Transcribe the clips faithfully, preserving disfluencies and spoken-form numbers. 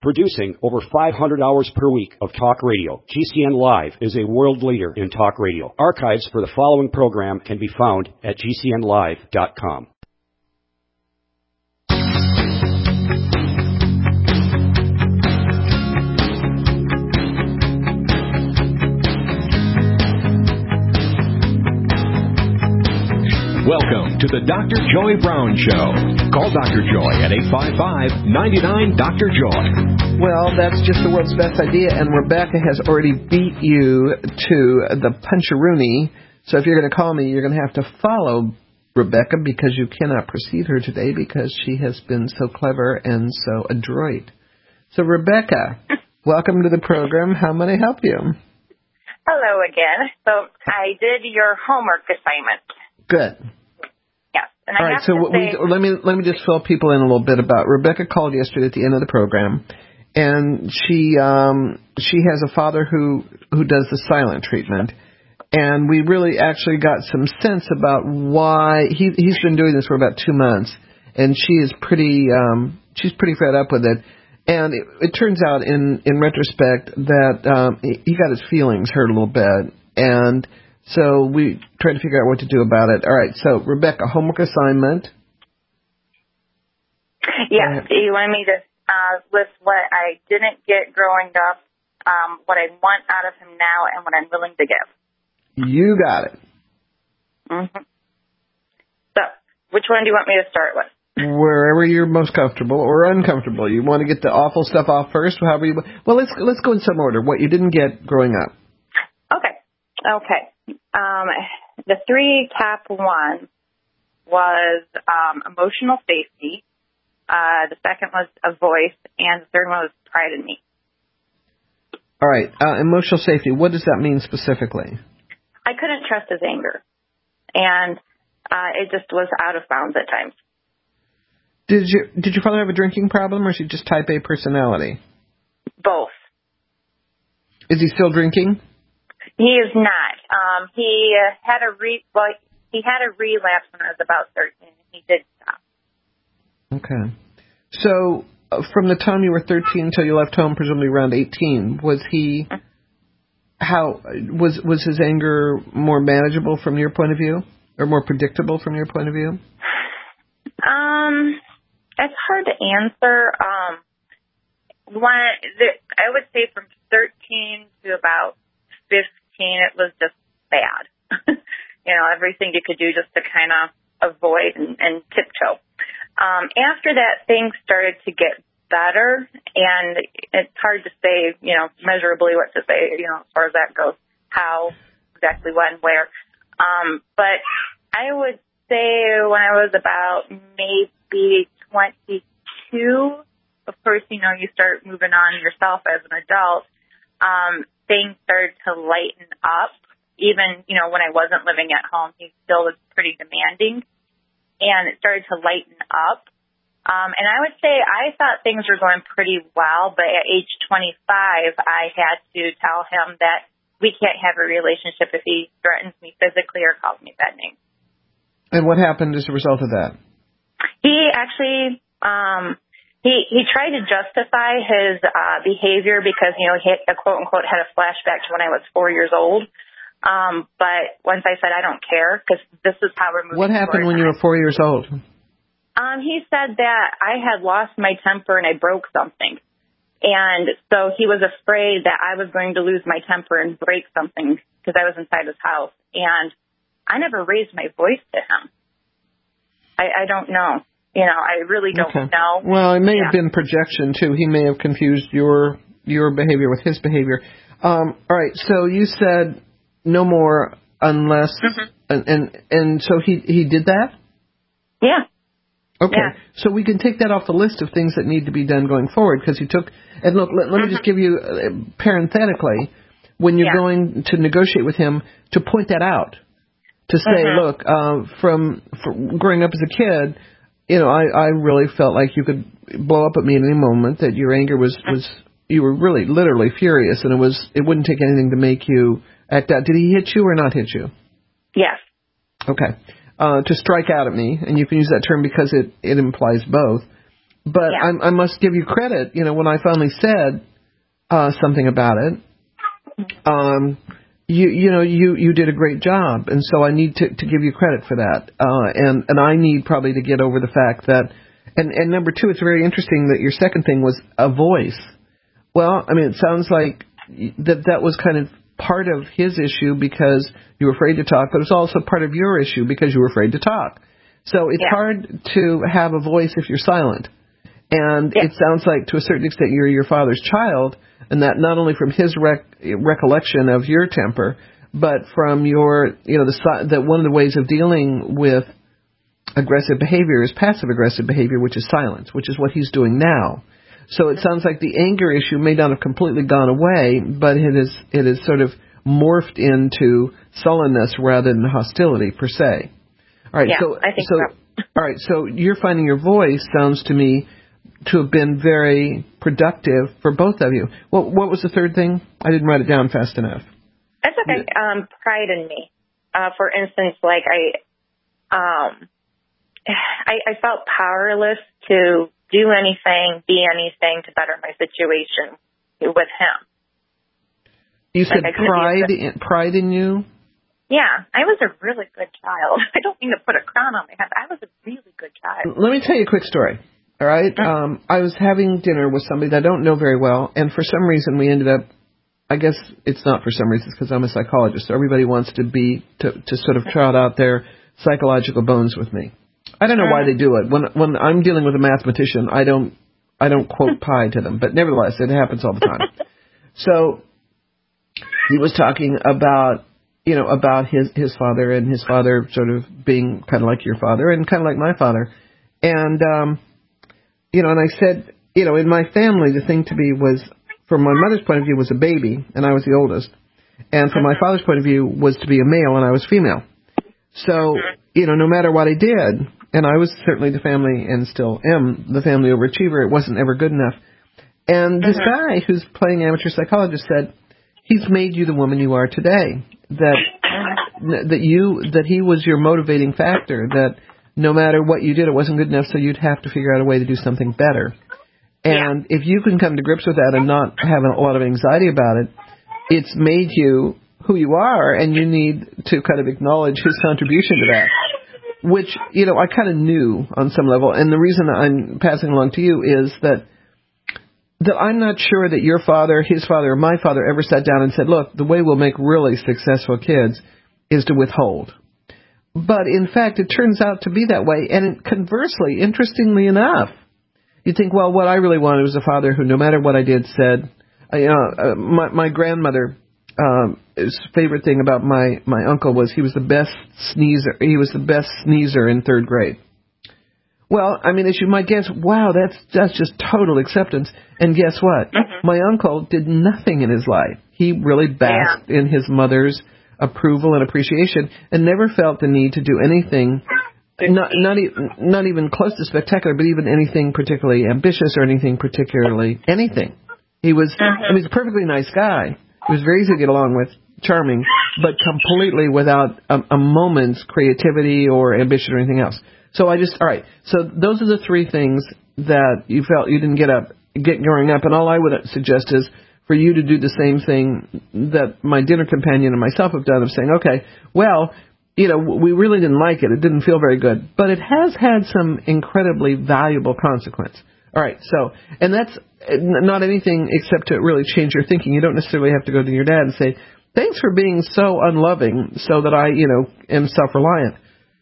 Producing over five hundred hours per week of talk radio, G C N Live is a world leader in talk radio. Archives for the following program can be found at G C N live dot com. Welcome to the Doctor Joy Brown Show. Call Doctor Joy at eight five five, nine nine, Doctor Joy. Well, that's just the world's best idea, and Rebecca has already beat you to the punch-a-rooney. So if you're going to call me, you're going to have to follow Rebecca because you cannot precede her today because she has been so clever and so adroit. So, Rebecca, welcome to the program. How may I help you? Hello again. So I did your homework assignment. Good. Yes. And All I right, have so to we, say, let me let me just fill people in a little bit about Rebecca. Called yesterday at the end of the program, and she um, she has a father who who does the silent treatment, and we really actually got some sense about why he he's been doing this for about two months, and she is pretty um, she's pretty fed up with it, and it, it turns out in in retrospect that um, he got his feelings hurt a little bit, and so we tried to figure out what to do about it. All right, so Rebecca, homework assignment. Yeah, do you want me to uh, list what I didn't get growing up, um, what I want out of him now, and what I'm willing to give? You got it. Mm-hmm. So, which one do you want me to start with? Wherever you're most comfortable or uncomfortable. You want to get the awful stuff off first, however you. Well, let's let's go in some order. What you didn't get growing up. Okay. Okay. Um, the three top ones was um, emotional safety. Uh, the second was a voice, and the third one was pride in me. All right. Uh, emotional safety. What does that mean specifically? I couldn't trust his anger, and uh, it just was out of bounds at times. Did you did your father have a drinking problem, or is he just type A personality? Both. Is he still drinking? He is not. Um, he uh, had a re well, he had a relapse when I was about thirteen. He did stop. Okay. So uh, from the time you were thirteen until you left home, presumably around eighteen, was he how was was his anger more manageable from your point of view, or more predictable from your point of view? Um, it's hard to answer. Um, one, the, I would say from thirteen to about fifteen, it was just bad. You know, everything you could do just to kind of avoid and, and tiptoe. Um, after that, things started to get better, and it's hard to say, you know, measurably what to say, you know, as far as that goes, how, exactly when, where. Um, but I would say when I was about maybe twenty-two, of course, you know, you start moving on yourself as an adult, um, things started to lighten up. Even, you know, when I wasn't living at home, he still was pretty demanding, and it started to lighten up. Um, and I would say I thought things were going pretty well, but at age twenty-five, I had to tell him that we can't have a relationship if he threatens me physically or calls me bad names. And what happened as a result of that? He actually, um, he he tried to justify his uh, behavior because, you know, he, uh, quote unquote, had a flashback to when I was four years old. Um, but once I said, I don't care, because this is how we're moving. What happened when you were four years old? Um, he said that I had lost my temper and I broke something. And so he was afraid that I was going to lose my temper and break something because I was inside his house. And I never raised my voice to him. I, I don't know. You know, I really don't okay. know. Well, it may yeah. have been projection, too. He may have confused your your behavior with his behavior. Um, all right, so you said no more unless, mm-hmm. and, and and so he he did that? Yeah. Okay, yeah. So we can take that off the list of things that need to be done going forward, because he took, and look, let, let mm-hmm. me just give you, uh, parenthetically, when you're yeah. going to negotiate with him, to point that out, to say, mm-hmm. look, uh, from, from growing up as a kid, you know, I, I really felt like you could blow up at me at any moment, that your anger was, mm-hmm. was, you were really literally furious, and it was, it wouldn't take anything to make you act out. Did he hit you or not hit you? Yes. Okay. Uh, to strike out at me, and you can use that term because it, it implies both. But yeah. I, I must give you credit. You know, when I finally said uh, something about it, um, you you know you, you did a great job, and so I need to, to give you credit for that. Uh, and and I need probably to get over the fact that, and and number two, it's very interesting that your second thing was a voice. Well, I mean, it sounds like that that was kind of part of his issue because you were afraid to talk, but it's also part of your issue because you were afraid to talk. So it's yeah. hard to have a voice if you're silent. And yeah. it sounds like, to a certain extent, you're your father's child, and that not only from his rec- recollection of your temper, but from your, you know, the that one of the ways of dealing with aggressive behavior is passive-aggressive behavior, which is silence, which is what he's doing now. So it sounds like the anger issue may not have completely gone away, but it is it is sort of morphed into sullenness rather than hostility, per se. All right, yeah, so, I think so, so. All right, so you're finding your voice sounds to me to have been very productive for both of you. What what was the third thing? I didn't write it down fast enough. That's okay. Um, pride in me. Uh, for instance, like I, um, I, I felt powerless to do anything, be anything to better my situation with him. You said like pride, in, pride in you? Yeah, I was a really good child. I don't mean to put a crown on my head. I was a really good child. Let me tell you a quick story. All right. Um, I was having dinner with somebody that I don't know very well, and for some reason we ended up, I guess it's not for some reason, it's because I'm a psychologist, so everybody wants to be, to, to sort of trot out their psychological bones with me. I don't know why they do it. When when I'm dealing with a mathematician, I don't I don't quote pi to them, but nevertheless, it happens all the time. So he was talking about, you know, about his, his father and his father sort of being kind of like your father and kind of like my father. And, um, you know, and I said, you know, in my family, the thing to be was, from my mother's point of view, was a baby, and I was the oldest. And from my father's point of view, was to be a male, and I was female. So, you know, no matter what I did, and I was certainly the family, and still am, the family overachiever, it wasn't ever good enough. And this guy who's playing amateur psychologist said, he's made you the woman you are today. That that you that he was your motivating factor. That no matter what you did, it wasn't good enough, so you'd have to figure out a way to do something better. And yeah. if you can come to grips with that and not have a lot of anxiety about it, it's made you who you are, and you need to kind of acknowledge his contribution to that. Which, you know, I kind of knew on some level, and the reason I'm passing along to you is that that I'm not sure that your father, his father, or my father ever sat down and said, look, the way we'll make really successful kids is to withhold. But, in fact, it turns out to be that way. And conversely, interestingly enough, you think, well, what I really wanted was a father who, no matter what I did, said, uh, you know, uh, my, my grandmother, um, his favorite thing about my, my uncle was he was the best sneezer. He was the best sneezer in third grade. Well, I mean, as you might guess, wow, that's that's just total acceptance. And guess what? Mm-hmm. My uncle did nothing in his life. He really basked yeah. in his mother's approval and appreciation and never felt the need to do anything, not not, e- not even close to spectacular, but even anything particularly ambitious or anything particularly anything. He was, mm-hmm. I mean, he's a perfectly nice guy. He was very easy to get along with, charming, but completely without a, a moment's creativity or ambition or anything else. So I just, all right, so those are the three things that you felt you didn't get up, get growing up, and all I would suggest is for you to do the same thing that my dinner companion and myself have done of saying, okay, well, you know, we really didn't like it. It didn't feel very good, but it has had some incredibly valuable consequence. All right, so, and that's not anything except to really change your thinking. You don't necessarily have to go to your dad and say, thanks for being so unloving so that I, you know, am self-reliant.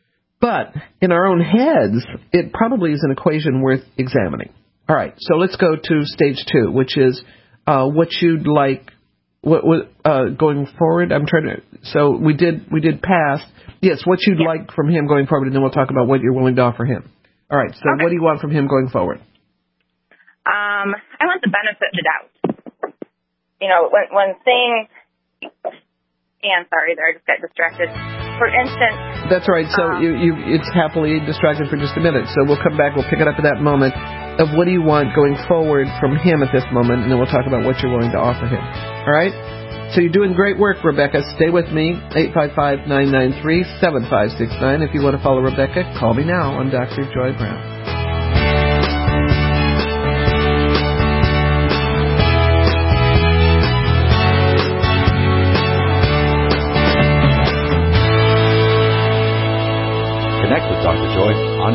But in our own heads, it probably is an equation worth examining. All right, so let's go to stage two, which is uh, what you'd like what, what, uh, going forward. I'm trying to. So we did we did past. Yes, what you'd yeah. like from him going forward, and then we'll talk about what you're willing to offer him. All right, so okay. what do you want from him going forward? Um, I want the benefit of the doubt. You know, when when things. And sorry, there I just got distracted. For instance, that's right. So um, you, you, it's happily distracted for just a minute. So we'll come back. We'll pick it up at that moment of what do you want going forward from him at this moment, and then we'll talk about what you're willing to offer him. All right? So you're doing great work, Rebecca. Stay with me. eight five five, nine nine three, seven five six nine. If you want to follow Rebecca, call me now on Doctor Joy Brown.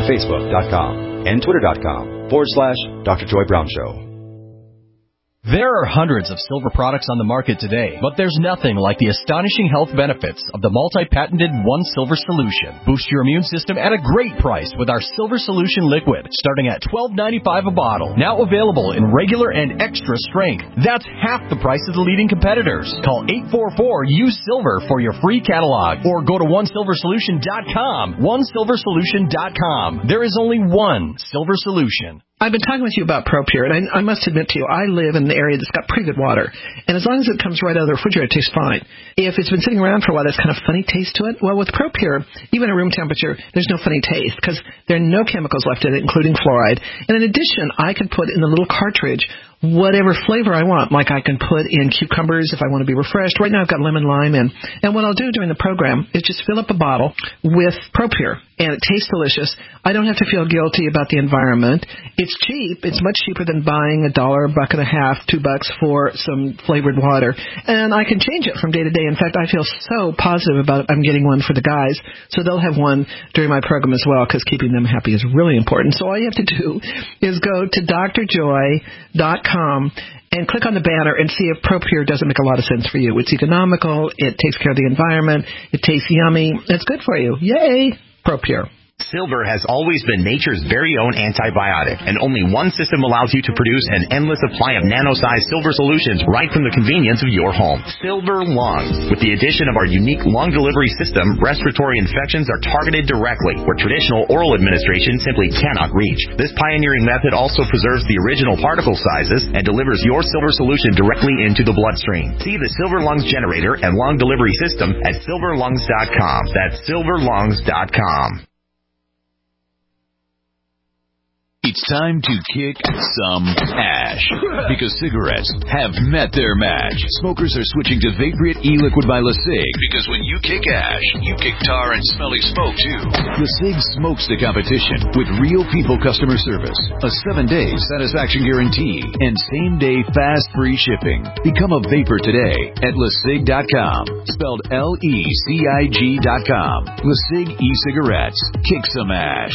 Facebook.com and Twitter.com forward slash Doctor Joy Brown Show. There are hundreds of silver products on the market today, but there's nothing like the astonishing health benefits of the multi-patented One Silver Solution. Boost your immune system at a great price with our Silver Solution Liquid, starting at twelve ninety-five a bottle. Now available in regular and extra strength. That's half the price of the leading competitors. Call eight four four, U S I L V E R for your free catalog, or go to one silver solution dot com. one silver solution dot com. There is only one Silver Solution. I've been talking with you about ProPure, and I, I must admit to you, I live in an area that's got pretty good water. And as long as it comes right out of the refrigerator, it tastes fine. If it's been sitting around for a while, there's kind of funny taste to it. Well, with ProPure, even at room temperature, there's no funny taste because there are no chemicals left in it, including fluoride. And in addition, I can put in the little cartridge whatever flavor I want. Like I can put in cucumbers if I want to be refreshed. Right now I've got lemon lime in. And what I'll do during the program is just fill up a bottle with ProPure. And it tastes delicious. I don't have to feel guilty about the environment. It's cheap. It's much cheaper than buying a dollar, a buck and a half, two bucks for some flavored water. And I can change it from day to day. In fact, I feel so positive about it. I'm getting one for the guys. So they'll have one during my program as well because keeping them happy is really important. So all you have to do is go to D R joy dot com and click on the banner and see if ProPure doesn't make a lot of sense for you. It's economical. It takes care of the environment. It tastes yummy. It's good for you. Yay! ProPure. Silver has always been nature's very own antibiotic, and only one system allows you to produce an endless supply of nano-sized silver solutions right from the convenience of your home. Silver Lungs. With the addition of our unique lung delivery system, respiratory infections are targeted directly, where traditional oral administration simply cannot reach. This pioneering method also preserves the original particle sizes and delivers your silver solution directly into the bloodstream. See the Silver Lungs generator and lung delivery system at silver lungs dot com. That's silver lungs dot com. It's time to kick some ash, because cigarettes have met their match. Smokers are switching to Vaporite e-liquid by LeSig, because when you kick ash, you kick tar and smelly smoke too. LeSig smokes the competition with real people customer service, a seven-day satisfaction guarantee, and same-day fast free shipping. Become a vapor today at LeSig dot com, spelled L E C I G dot com. LeSig e-cigarettes. Kick some ash.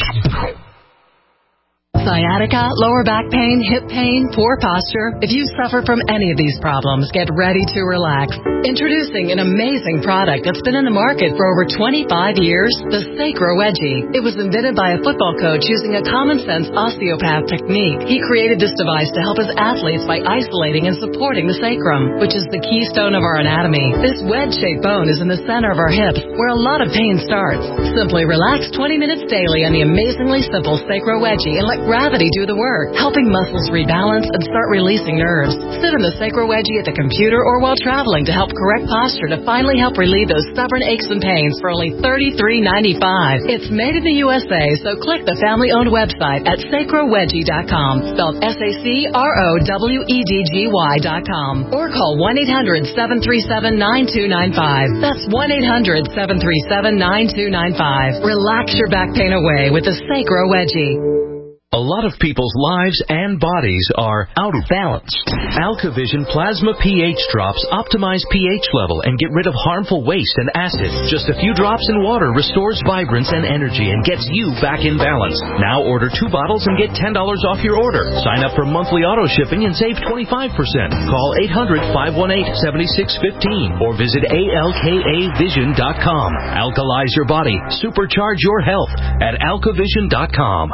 Sciatica, lower back pain, hip pain, poor posture. If you suffer from any of these problems, get ready to relax. Introducing an amazing product that's been in the market for over twenty-five years, the Sacro Wedgie. It was invented by a football coach using a common-sense osteopath technique. He created this device to help his athletes by isolating and supporting the sacrum, which is the keystone of our anatomy. This wedge-shaped bone is in the center of our hips, where a lot of pain starts. Simply relax twenty minutes daily on the amazingly simple Sacro Wedgie and let gravity do the work, helping muscles rebalance and start releasing nerves. Sit in the Sacro Wedgie at the computer or while traveling to help correct posture to finally help relieve those stubborn aches and pains for only thirty-three ninety-five. It's made in the U S A, so click the family-owned website at sacro wedgie dot com, spelled S A C R O W E D G Y dot com, or call one eight hundred seven three seven nine two nine five. That's one eight hundred seven three seven nine two nine five. Relax your back pain away with the Sacro Wedgie. A lot of people's lives and bodies are out of balance. AlkaVision Plasma pH drops optimize pH level and get rid of harmful waste and acid. Just a few drops in water restores vibrance and energy and gets you back in balance. Now order two bottles and get ten dollars off your order. Sign up for monthly auto shipping and save twenty-five percent. Call eight hundred five one eight seven six one five or visit A L K A vision dot com. Alkalize your body. Supercharge your health at alka vision dot com.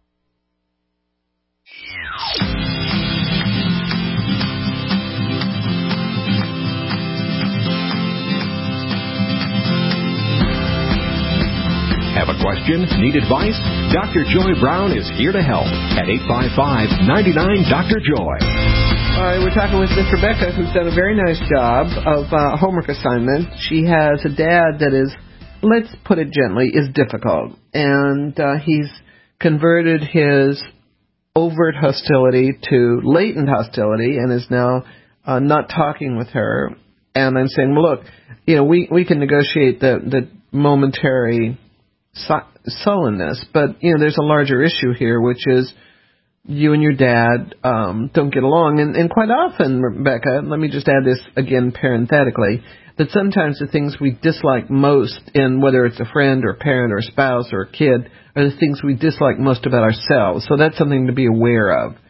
Have a question? Need advice? Doctor Joy Brown is here to help at eight five five, nine nine, Doctor Joy. All right, we're talking with Miss Rebecca, who's done a very nice job of uh, homework assignment. She has a dad that is, let's put it gently, is difficult. And uh, he's converted his overt hostility to latent hostility and is now uh, not talking with her. And I'm saying, well, look, you know, we, we can negotiate the, the momentary su- sullenness, but, you know, there's a larger issue here, which is you and your dad um, don't get along. And, and quite often, Rebecca, let me just add this again parenthetically, that sometimes the things we dislike most in whether it's a friend or a parent or a spouse or a kid are the things we dislike most about ourselves. So that's something to be aware of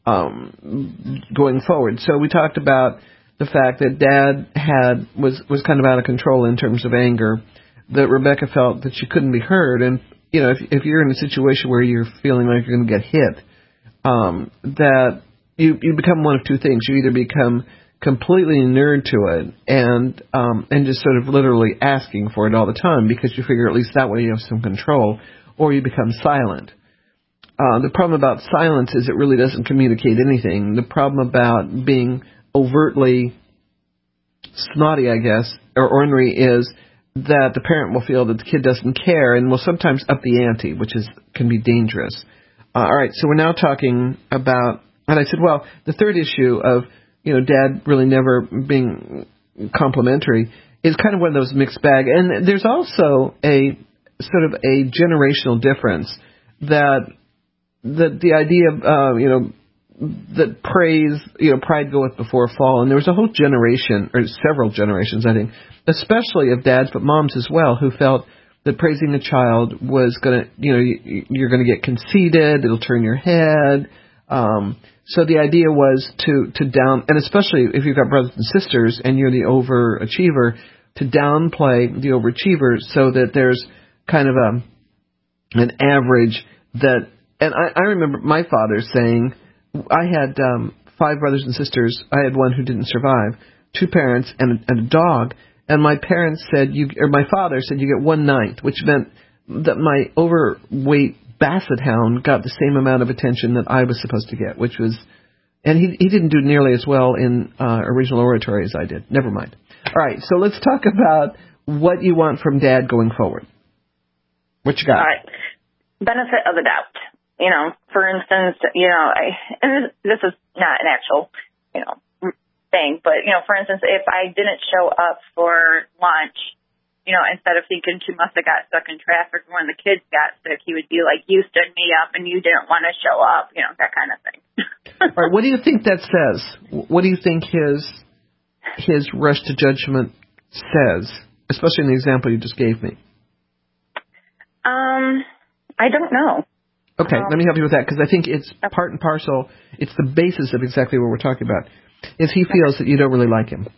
um, going forward. So we talked about the fact that Dad had was, was kind of out of control in terms of anger, that Rebecca felt that she couldn't be heard. And, you know, if, if you're in a situation where you're feeling like you're going to get hit, Um, that you you become one of two things. You either become completely inured to it and um, and just sort of literally asking for it all the time because you figure at least that way you have some control, or you become silent. Uh, the problem about silence is it really doesn't communicate anything. The problem about being overtly snotty, I guess, or ornery is that the parent will feel that the kid doesn't care and will sometimes up the ante, which is can be dangerous. Uh, all right, so we're now talking about, and I said, well, the third issue of, you know, Dad really never being complimentary is kind of one of those mixed bag. And there's also a sort of a generational difference that that the idea of, uh, you know, that praise, you know, pride goeth before a fall. And there was a whole generation, or several generations, I think, especially of dads, but moms as well, who felt that praising a child was going to, you know, you're going to get conceited, it'll turn your head. Um, so the idea was to, to down, and especially if you've got brothers and sisters and you're the overachiever, to downplay the overachiever so that there's kind of a, an average that, and I, I remember my father saying, I had um, five brothers and sisters. I had one who didn't survive, two parents and a, and a dog. And my parents said, you, or my father said, you get one ninth, which meant that my overweight basset hound got the same amount of attention that I was supposed to get, which was, and he he didn't do nearly as well in uh, original oratory as I did. Never mind. All right, so let's talk about what you want from Dad going forward. What you got? All right. Benefit of the doubt. You know, for instance, you know, I, and this is not an actual, you know, thing, but, you know, for instance, if I didn't show up for lunch, you know, instead of thinking she must have got stuck in traffic when the kids got sick, he would be like, you stood me up and you didn't want to show up, you know, that kind of thing. All right, what do you think that says? What do you think his his rush to judgment says, especially in the example you just gave me? Um, I don't know. Okay, um, let me help you with that, because I think it's part and parcel, it's the basis of exactly what we're talking about. Is he feels that you don't really like him.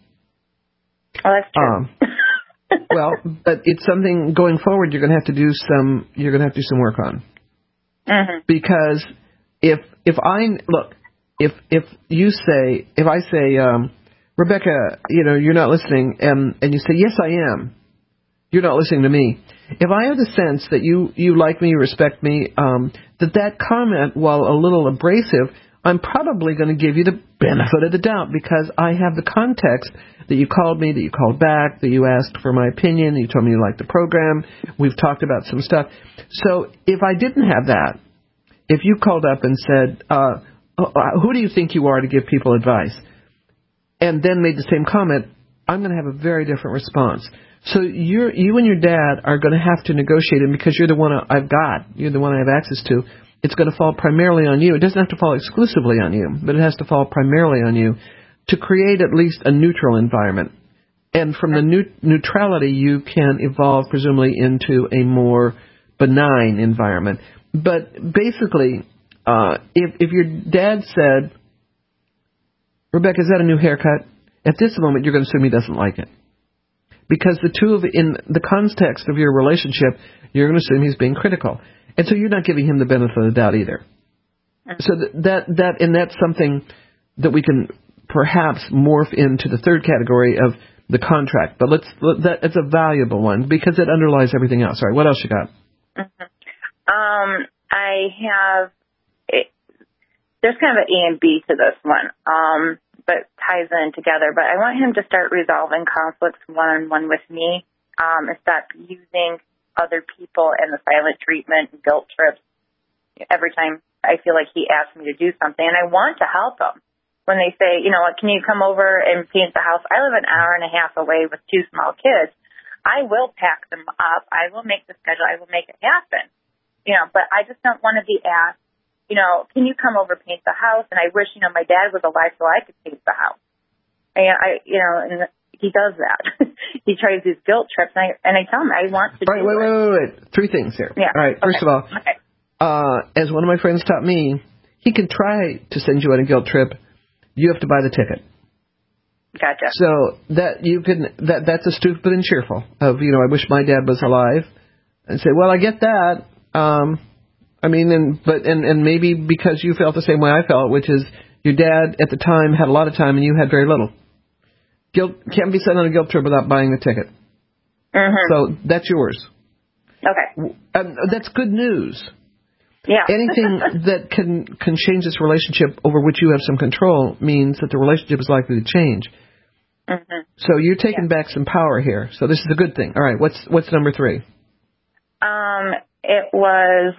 Oh, that's true. Um, well, but it's something going forward you're going to have to do some, you're going to have to do some work on. Mm-hmm. Because if, if I, look, if, if you say, if I say, um, Rebecca, you know, you're not listening, and, and you say, yes, I am, you're not listening to me. If I have the sense that you, you like me, you respect me, um, that that comment, while a little abrasive, I'm probably going to give you the benefit of the doubt because I have the context that you called me, that you called back, that you asked for my opinion, you told me you liked the program, we've talked about some stuff. So if I didn't have that, if you called up and said, uh, who do you think you are to give people advice, and then made the same comment, I'm going to have a very different response. So you're, you and your dad are going to have to negotiate, and because you're the one I've got, you're the one I have access to, it's going to fall primarily on you. It doesn't have to fall exclusively on you, but it has to fall primarily on you to create at least a neutral environment. And from the neut- neutrality, you can evolve presumably into a more benign environment. But basically, uh, if, if your dad said, Rebecca, is that a new haircut? At this moment, you're going to assume he doesn't like it. Because the two of, in the context of your relationship, you're going to assume he's being critical. And so you're not giving him the benefit of the doubt either. So that, that, and that's something that we can perhaps morph into the third category of the contract. But let's, that, it's a valuable one because it underlies everything else. All right, what else you got? Mm-hmm. Um, I have, it, there's kind of an A and B to this one, um, but ties in together. But I want him to start resolving conflicts one-on-one with me, um, and stop using other people and the silent treatment and guilt trips every time I feel like he asks me to do something. And I want to help him. When they say, you know, can you come over and paint the house? I live an hour and a half away with two small kids. I will pack them up. I will make the schedule. I will make it happen. You know, but I just don't want to be asked you know, can you come over paint the house? And I wish, you know, my dad was alive so I could paint the house. And I, you know, and he does that. He tries these guilt trips, and I, and I tell him I want to. All right, do wait, it. wait, wait, wait. Three things here. Yeah. All right. First okay. of all, okay. uh, as one of my friends taught me, he can try to send you on a guilt trip. You have to buy the ticket. Gotcha. So that you can that that's a stupid and cheerful of, you know, I wish my dad was alive, and say, well, I get that. Um, I mean, and but and and maybe because you felt the same way I felt, which is your dad at the time had a lot of time and you had very little. Guilt can't be sent on a guilt trip without buying the ticket. Mm-hmm. So that's yours. Okay. Um, that's good news. Yeah. Anything that can can change this relationship over which you have some control means that the relationship is likely to change. Mm-hmm. So you're taking yeah. back some power here. So this is a good thing. All right. What's what's number three? Um, it was,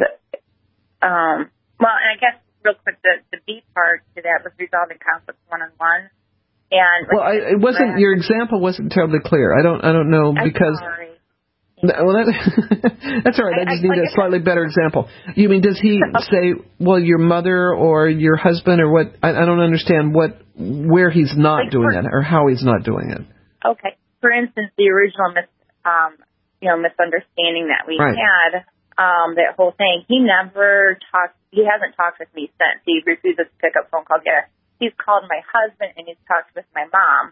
um, well, and I guess real quick, the, the B part to that was resolving conflicts one-on-one. And well, I, it wasn't, your example wasn't terribly clear. I don't, I don't know because. I'm sorry. Well, that, that's all right. I just I, need I, a slightly better example. You mean, does he say, well, your mother or your husband or what? I, I don't understand what, where he's not like doing for, it or how he's not doing it. Okay. For instance, the original mis, um, you know, misunderstanding that we right. had, um, that whole thing, he never talked, he hasn't talked with me since. He refuses to pick up phone calls. Yeah. He's called my husband and he's talked with my mom.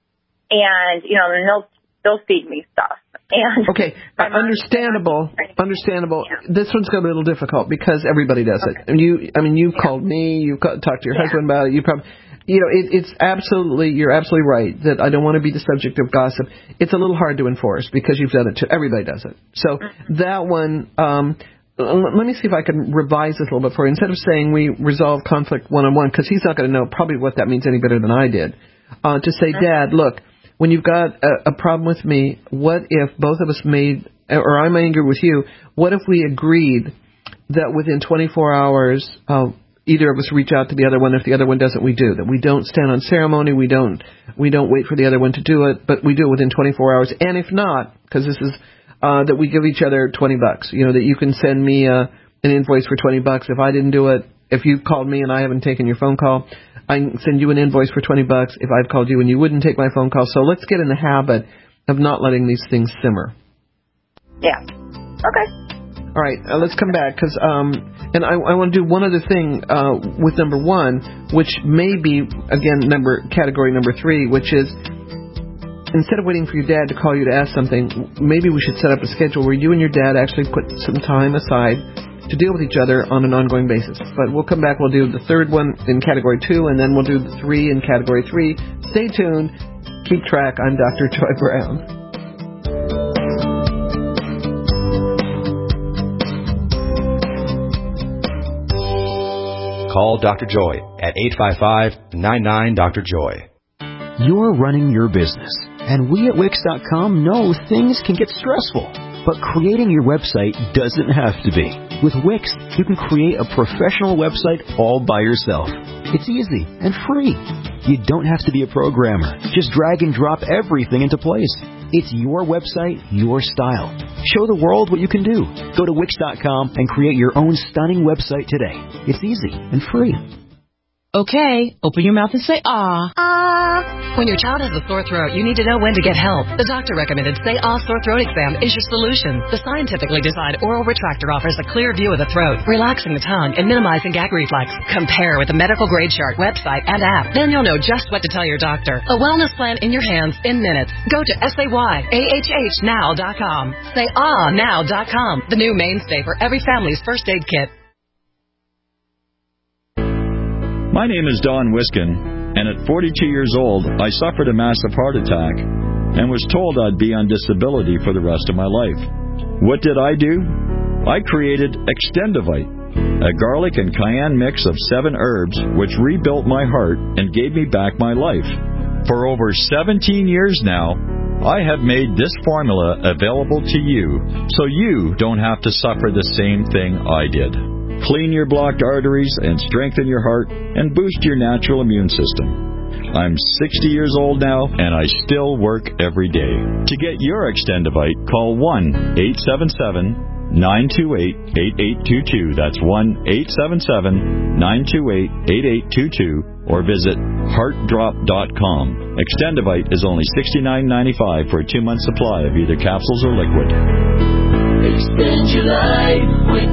And, you know, and they'll, they'll feed me stuff. And okay, uh, understandable, understandable. Yeah. This one's going to be a little difficult because everybody does okay. it. And you, I mean, you've yeah. called me, you've talked to your yeah. husband about it. You probably, you know, it, it's absolutely, you're absolutely right that I don't want to be the subject of gossip. It's a little hard to enforce because you've done it too. Everybody does it. So mm-hmm. that one, um, let me see if I can revise this a little bit for you. Instead of saying we resolve conflict one-on-one, because he's not going to know probably what that means any better than I did, uh, to say, mm-hmm. Dad, look, when you've got a, a problem with me, what if both of us made, or I'm angry with you, what if we agreed that within twenty-four hours, uh, either of us reach out to the other one. If the other one doesn't, we do. That we don't stand on ceremony, we don't we don't wait for the other one to do it, but we do it within twenty-four hours. And if not, because this is, uh, that we give each other twenty bucks. You know, that you can send me uh, an invoice for twenty bucks. If I didn't do it, if you called me and I haven't taken your phone call, I can send you an invoice for twenty bucks if I've called you and you wouldn't take my phone call. So let's get in the habit of not letting these things simmer. Yeah. Okay. All right. Uh, let's come back because, um, and I, I want to do one other thing uh, with number one, which may be again number category number three, which is instead of waiting for your dad to call you to ask something, maybe we should set up a schedule where you and your dad actually put some time aside to deal with each other on an ongoing basis. But we'll come back, we'll do the third one in category two, and then we'll do the three in category three. Stay tuned. Keep track. I'm Doctor Joy Brown. Call Doctor Joy at eight five five, nine nine, Doctor Joy. You're running your business, and we at Wix dot com know things can get stressful. But creating your website doesn't have to be. With Wix, you can create a professional website all by yourself. It's easy and free. You don't have to be a programmer. Just drag and drop everything into place. It's your website, your style. Show the world what you can do. Go to Wix dot com and create your own stunning website today. It's easy and free. Okay, open your mouth and say ah. Ah. When your child has a sore throat, you need to know when to get help. The doctor recommended Say Ah Sore Throat Exam is your solution. The scientifically designed oral retractor offers a clear view of the throat, relaxing the tongue and minimizing gag reflex. Compare with the medical grade chart, website, and app. Then you'll know just what to tell your doctor. A wellness plan in your hands in minutes. Go to S A Y A H H now dot com. Say Ah now dot com, the new mainstay for every family's first aid kit. My name is Don Wiskin, and at forty-two years old, I suffered a massive heart attack and was told I'd be on disability for the rest of my life. What did I do? I created Extendivite, a garlic and cayenne mix of seven herbs which rebuilt my heart and gave me back my life. For over seventeen years now, I have made this formula available to you so you don't have to suffer the same thing I did. Clean your blocked arteries and strengthen your heart and boost your natural immune system. I'm sixty years old now, and I still work every day. To get your Extendivite, call one eight seven seven, nine two eight, eight eight two two. That's one eight seven seven, nine two eight, eight eight two two. Or visit heart drop dot com. Extendivite is only sixty-nine ninety-five for a two-month supply of either capsules or liquid. Extend your life with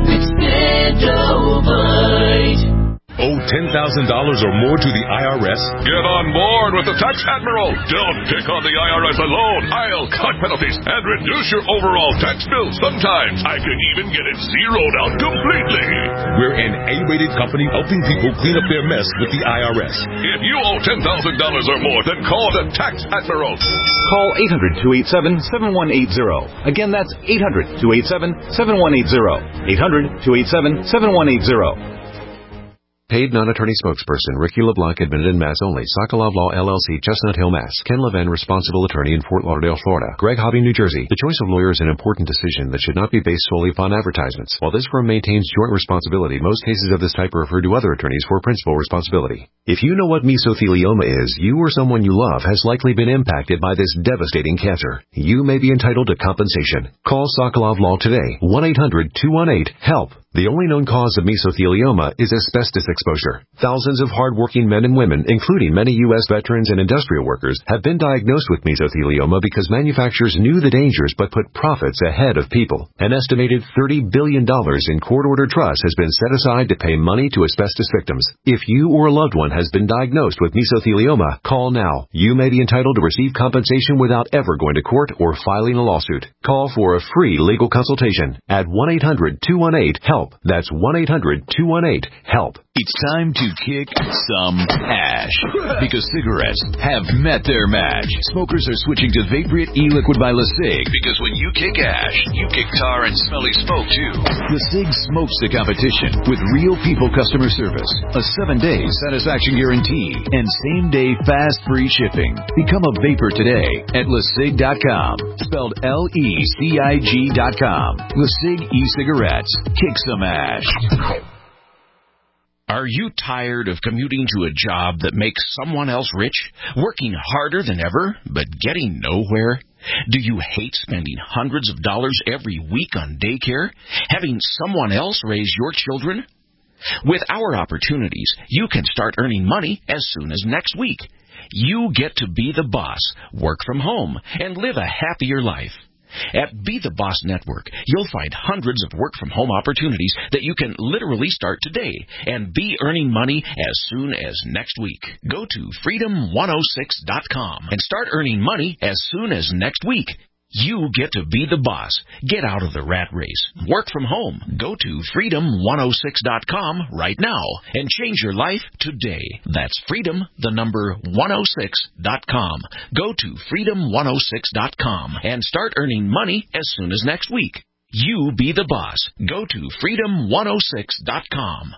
Extendovite. Owe ten thousand dollars or more to the I R S? Get on board with the Tax Admiral. Don't pick on the I R S alone. I'll cut penalties and reduce your overall tax bill. Sometimes I can even get it zeroed out completely. We're an A-rated company helping people clean up their mess with the I R S. If you owe ten thousand dollars or more, then call the Tax Admiral. Call eight hundred, two eight seven, seven one eight zero. Again, that's eight hundred, two eight seven, seven one eight zero. eight hundred, two eight seven, seven one eight zero. Paid non-attorney spokesperson Ricky LeBlanc, admitted in Mass only. Sokolov Law, L L C, Chestnut Hill, Mass. Ken Levin, responsible attorney in Fort Lauderdale, Florida. Greg Hobby, New Jersey. The choice of lawyer is an important decision that should not be based solely upon advertisements. While this firm maintains joint responsibility, most cases of this type are referred to other attorneys for principal responsibility. If you know what mesothelioma is, you or someone you love has likely been impacted by this devastating cancer. You may be entitled to compensation. Call Sokolov Law today. one eight hundred, two one eight, HELP. The only known cause of mesothelioma is asbestos exposure. Thousands of hard-working men and women, including many U S veterans and industrial workers, have been diagnosed with mesothelioma because manufacturers knew the dangers but put profits ahead of people. An estimated thirty billion dollars in court-ordered trust has been set aside to pay money to asbestos victims. If you or a loved one has been diagnosed with mesothelioma, call now. You may be entitled to receive compensation without ever going to court or filing a lawsuit. Call for a free legal consultation at one eight hundred, two one eight, HELP. That's one eight hundred, two one eight, HELP. It's time to kick some ash because cigarettes have met their match. Smokers are switching to Vaporite e-liquid by LeSig because when you kick ash, you kick tar and smelly smoke too. LeSig smokes the competition with real people customer service, a seven-day satisfaction guarantee, and same-day fast free shipping. Become a vapor today at LeSig dot com, spelled L E C I G dot com. LeSig e-cigarettes. Kick some ash. Are you tired of commuting to a job that makes someone else rich, working harder than ever, but getting nowhere? Do you hate spending hundreds of dollars every week on daycare, having someone else raise your children? With our opportunities, you can start earning money as soon as next week. You get to be the boss, work from home, and live a happier life. At Be the Boss Network, you'll find hundreds of work-from-home opportunities that you can literally start today and be earning money as soon as next week. Go to freedom one oh six dot com and start earning money as soon as next week. You get to be the boss. Get out of the rat race. Work from home. Go to freedom one oh six dot com right now and change your life today. That's freedom, the number one oh six dot com. Go to freedom one oh six dot com and start earning money as soon as next week. You be the boss. Go to freedom one oh six dot com.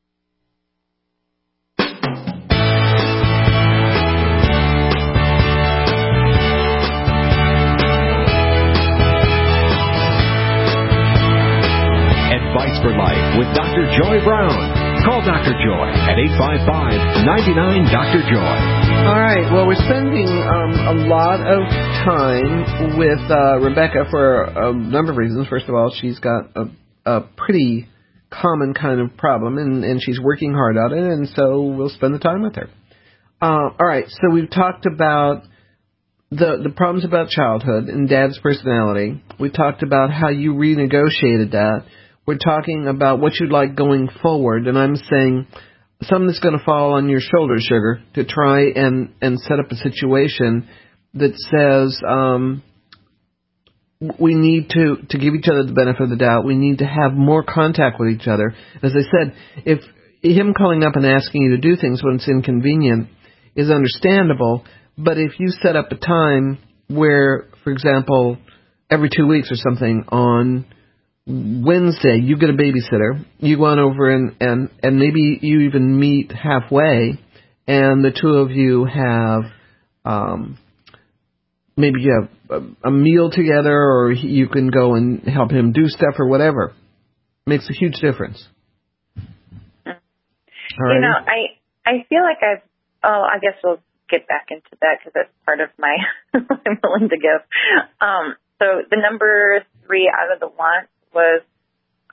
Advice for Life with Doctor Joy Brown. Call Doctor Joy at eight five five, nine nine, Doctor Joy. All right. Well, we're spending um, a lot of time with uh, Rebecca for a number of reasons. First of all, she's got a, a pretty common kind of problem, and, and she's working hard at it, and so we'll spend the time with her. Uh, all right. So we've talked about the the problems about childhood and Dad's personality. We talked about how you renegotiated that. We're talking about what you'd like going forward, and I'm saying something that's going to fall on your shoulders, sugar, to try and, and set up a situation that says um, we need to, to give each other the benefit of the doubt. We need to have more contact with each other. As I said, if him calling up and asking you to do things when it's inconvenient is understandable, but if you set up a time where, for example, every two weeks or something on Wednesday, you get a babysitter, you go on over and, and, and maybe you even meet halfway, and the two of you have um, maybe you have a, a meal together, or you can go and help him do stuff or whatever. Makes a huge difference. You know, I I feel like I've, oh, I guess we'll get back into that because that's part of my, I'm willing to give. Um, so the number three out of the want was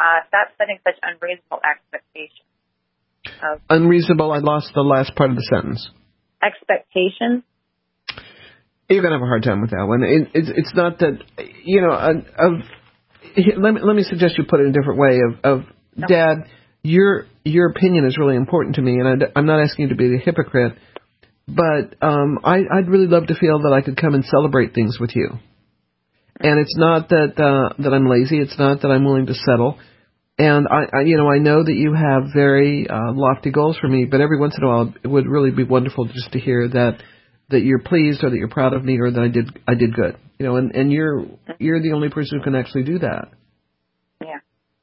uh, stop setting such unreasonable expectations. Of Unreasonable, I lost the last part of the sentence. Expectations? You're going to have a hard time with that one. It, it's, it's not that, you know, uh, of, let me, let me suggest you put it in a different way of, of no. Dad, your your opinion is really important to me, and I, I'm not asking you to be a hypocrite, but um, I, I'd really love to feel that I could come and celebrate things with you. And it's not that uh, that I'm lazy. It's not that I'm willing to settle. And I, I you know, I know that you have very uh, lofty goals for me, but every once in a while it would really be wonderful just to hear that that you're pleased or that you're proud of me or that I did I did good. You know, and, and you're you're the only person who can actually do that. Yeah.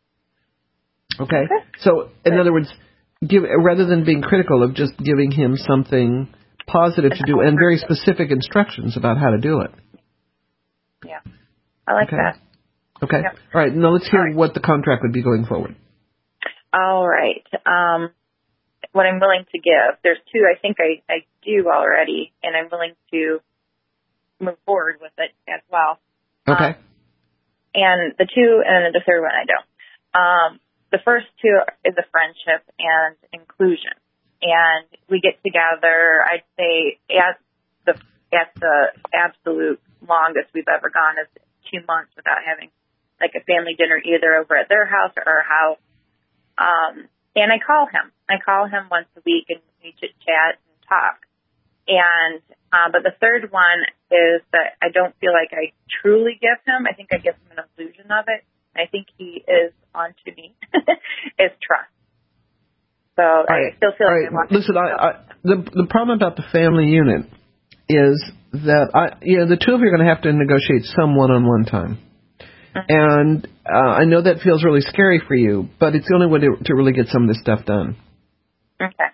Okay. So, in other words, give rather than being critical of just giving him something positive to do and very specific instructions about how to do it. Yeah. I like okay. that. Okay. Yep. All right. Now let's hear right. what the contract would be going forward. All right. Um, what I'm willing to give. There's two I think I, I do already, and I'm willing to move forward with it as well. Okay. Um, and the two, and then the third one I don't. Um, the first two is a friendship and inclusion. And we get together, I'd say, at the at the absolute longest we've ever gone is two months without having like a family dinner either over at their house or our house. Um, and I call him. I call him once a week and we chit chat and talk. And uh, but the third one is that I don't feel like I truly give him. I think I give him an illusion of it. I think he is onto me. Is trust. So right. I still feel like right. I want Listen, to I, I, the the problem about the family unit is that I, you know, the two of you are going to have to negotiate some one-on-one time. Mm-hmm. And uh, I know that feels really scary for you, but it's the only way to, to really get some of this stuff done. Okay.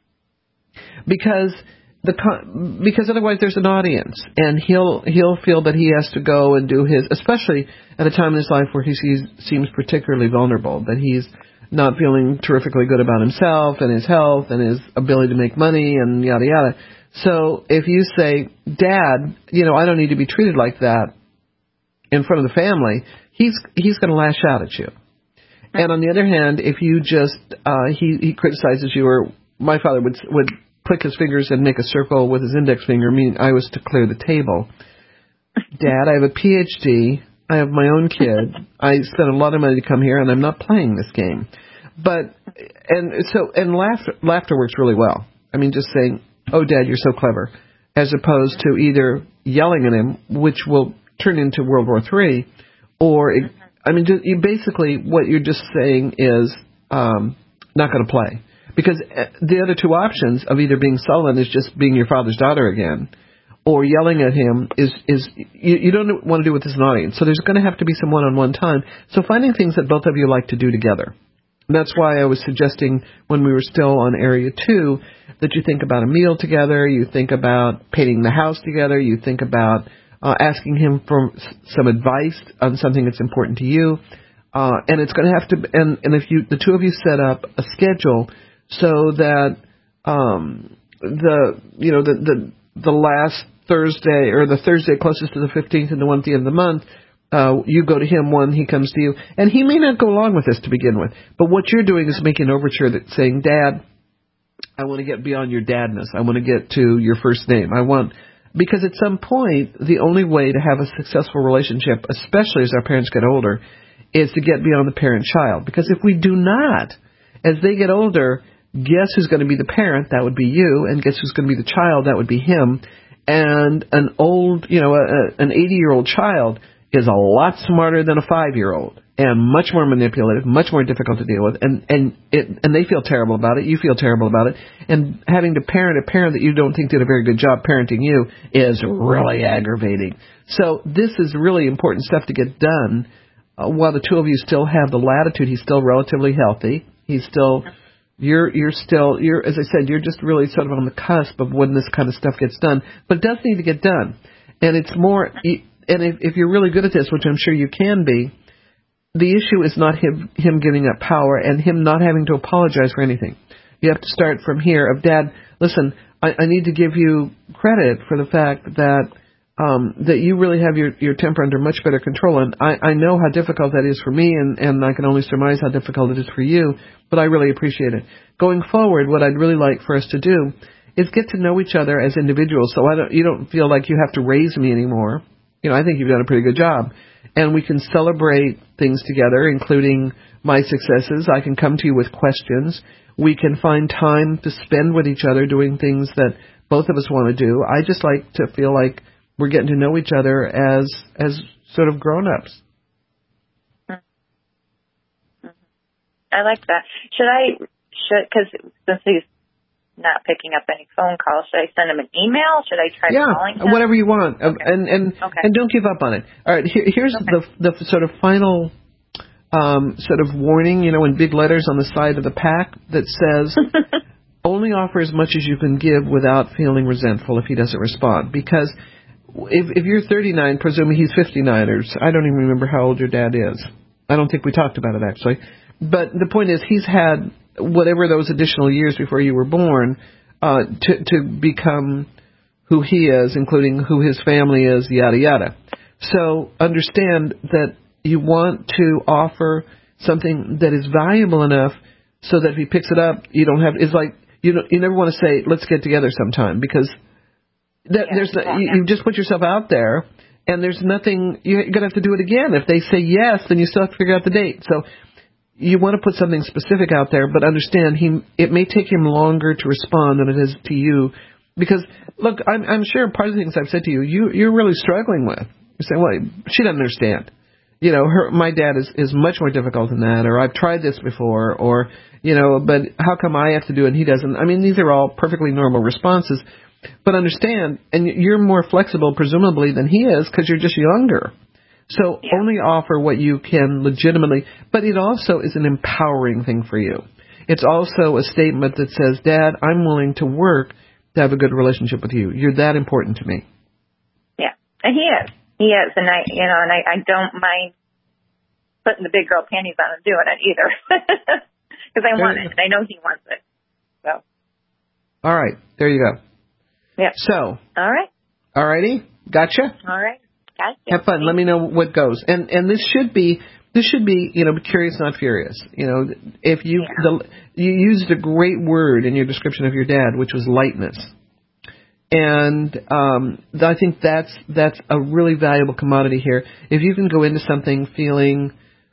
Because the because otherwise there's an audience, and he'll he'll feel that he has to go and do his, especially at a time in his life where he sees, seems particularly vulnerable, that he's not feeling terrifically good about himself and his health and his ability to make money and yada yada. So if you say, Dad, you know, I don't need to be treated like that in front of the family, he's he's going to lash out at you. And on the other hand, if you just uh, he he criticizes you, or my father would would click his fingers and make a circle with his index finger, meaning I was to clear the table. Dad, I have a P H D. I have my own kid. I spent a lot of money to come here, and I'm not playing this game. But and so and laughter laughter works really well. I mean, just saying, "Oh, Dad, you're so clever," as opposed to either yelling at him, which will turn into World War Three, or it, I mean, just, you basically what you're just saying is um, not going to play, because the other two options of either being sullen is just being your father's daughter again, or yelling at him is is you, you don't want to do it as an audience. So there's going to have to be some one-on-one time. So finding things that both of you like to do together. And that's why I was suggesting when we were still on Area two that you think about a meal together, you think about painting the house together, you think about uh, asking him for some advice on something that's important to you. Uh, and it's going to have to, and, and if you, the two of you set up a schedule so that um, the, you know, the, the, the last Thursday or the Thursday closest to the fifteenth and the one at the end of the month, Uh, you go to him one, he comes to you. And he may not go along with this to begin with. But what you're doing is making an overture that's saying, Dad, I want to get beyond your dadness. I want to get to your first name. I want, because at some point, the only way to have a successful relationship, especially as our parents get older, is to get beyond the parent-child. Because if we do not, as they get older, guess who's going to be the parent? That would be you. And guess who's going to be the child? That would be him. And an old, you know, a, an eighty-year-old child is a lot smarter than a five-year-old and much more manipulative, much more difficult to deal with, and and it, and they feel terrible about it. You feel terrible about it, and having to parent a parent that you don't think did a very good job parenting you is really aggravating. So this is really important stuff to get done uh, while the two of you still have the latitude. He's still relatively healthy. He's still you're you're still you're as I said, you're just really sort of on the cusp of when this kind of stuff gets done, but it does need to get done, and it's more. And if, if you're really good at this, which I'm sure you can be, the issue is not him, him giving up power and him not having to apologize for anything. You have to start from here of, Dad, listen, I, I need to give you credit for the fact that um, that you really have your, your temper under much better control. And I, I know how difficult that is for me, and, and I can only surmise how difficult it is for you, but I really appreciate it. Going forward, what I'd really like for us to do is get to know each other as individuals, so I don't, you don't feel like you have to raise me anymore. You know, I think you've done a pretty good job. And we can celebrate things together, including my successes. I can come to you with questions. We can find time to spend with each other doing things that both of us want to do. I just like to feel like we're getting to know each other as as sort of grown-ups. Mm-hmm. I like that. Should I, should, because since he's not picking up any phone calls, should I send him an email? Should I try yeah, calling him? Yeah, whatever you want. Okay. And and okay. and don't give up on it. All right, here, here's okay. the the sort of final um, sort of warning, you know, in big letters on the side of the pack that says, only offer as much as you can give without feeling resentful if he doesn't respond. Because if if you're thirty-nine, presuming he's fifty-nine, or I don't even remember how old your dad is. I don't think we talked about it, actually. But the point is, he's had whatever those additional years before you were born uh, to, to become who he is, including who his family is, yada, yada. So understand that you want to offer something that is valuable enough so that if he picks it up, you don't have, it's like, you don't, you never want to say, let's get together sometime, because that, yeah, there's yeah, you, yeah. you just put yourself out there, and there's nothing, you're going to have to do it again. If they say yes, then you still have to figure out the date. So you want to put something specific out there, but understand he it may take him longer to respond than it is to you. Because, look, I'm, I'm sure part of the things I've said to you, you you're really struggling with. You say, well, she doesn't understand. You know, her, my dad is, is much more difficult than that, or I've tried this before, or, you know, but how come I have to do it and he doesn't? I mean, these are all perfectly normal responses. But understand, and you're more flexible, presumably, than he is because you're just younger. So yeah. only offer what you can legitimately, but it also is an empowering thing for you. It's also a statement that says, Dad, I'm willing to work to have a good relationship with you. You're that important to me. Yeah, and he is. He is, and I, you know, and I, I don't mind putting the big girl panties on and doing it either, because I want it, and I know he wants it. So. All right, there you go. Yeah. So. All right. All righty, gotcha. All right. Gotcha. Have fun. Let me know what goes. And and this should be this should be you know curious, not furious. You know, if you yeah. the, you used a great word in your description of your dad, which was lightness. And um, I think that's that's a really valuable commodity here. If you can go into something feeling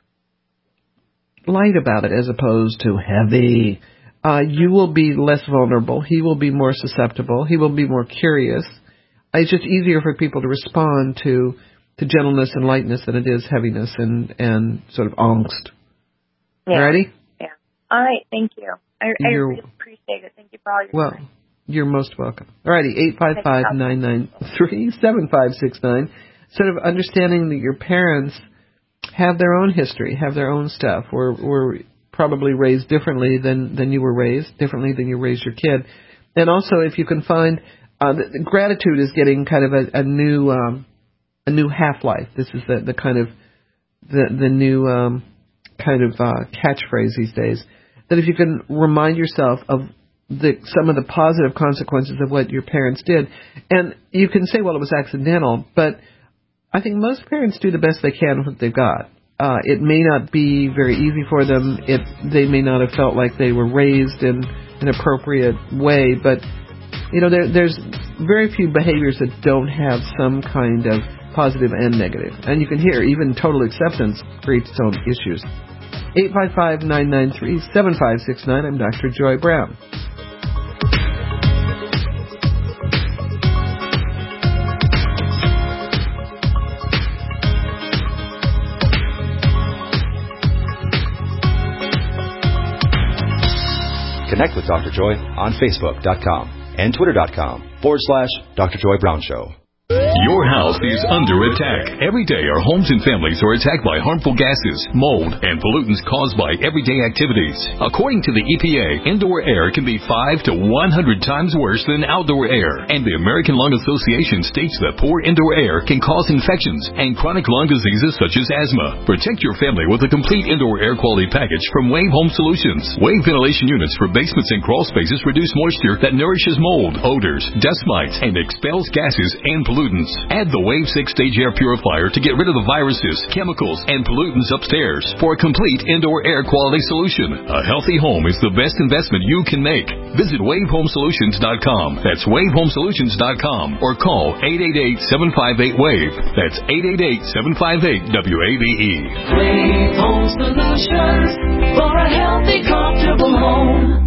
light about it as opposed to heavy, uh, you will be less vulnerable. He will be more susceptible. He will be more curious. It's just easier for people to respond to to gentleness and lightness than it is heaviness and, and sort of angst. Yeah. Ready? Yeah. All right. Thank you. I, I really appreciate it. Thank you for all your well, time. You're most welcome. All righty, eight five five, nine nine three, seven five six nine. Sort of understanding that your parents have their own history, have their own stuff. Were were probably raised differently than, than you were raised, differently than you raised your kid. And also, if you can find, uh, the, the gratitude is getting kind of a, a new um, a new half-life. This is the, the kind of the the new um, kind of uh, catchphrase these days. That if you can remind yourself of The, some of the positive consequences of what your parents did. And you can say, well, it was accidental, but I think most parents do the best they can with what they've got. Uh, it may not be very easy for them. It, they may not have felt like they were raised in an appropriate way, but, you know, there, there's very few behaviors that don't have some kind of positive and negative. And you can hear even total acceptance creates its own issues. eight five five, nine nine three, seven five six nine. I'm Doctor Joy Brown. Connect with Doctor Joy on Facebook dot com and Twitter dot com forward slash Doctor Joy Brown Show. Your house is under attack. Every day, our homes and families are attacked by harmful gases, mold, and pollutants caused by everyday activities. According to the E P A, indoor air can be five to one hundred times worse than outdoor air. And the American Lung Association states that poor indoor air can cause infections and chronic lung diseases such as asthma. Protect your family with a complete indoor air quality package from Wave Home Solutions. Wave ventilation units for basements and crawl spaces reduce moisture that nourishes mold, odors, dust mites, and expels gases and pollutants pollutants. Add the Wave six Stage Air Purifier to get rid of the viruses, chemicals, and pollutants upstairs for a complete indoor air quality solution. A healthy home is the best investment you can make. Visit wave home solutions dot com. That's wave home solutions dot com or call eight eight eight, seven five eight, WAVE. That's eight eight eight, seven five eight, W A V E. Wave Home Solutions for a healthy, comfortable home.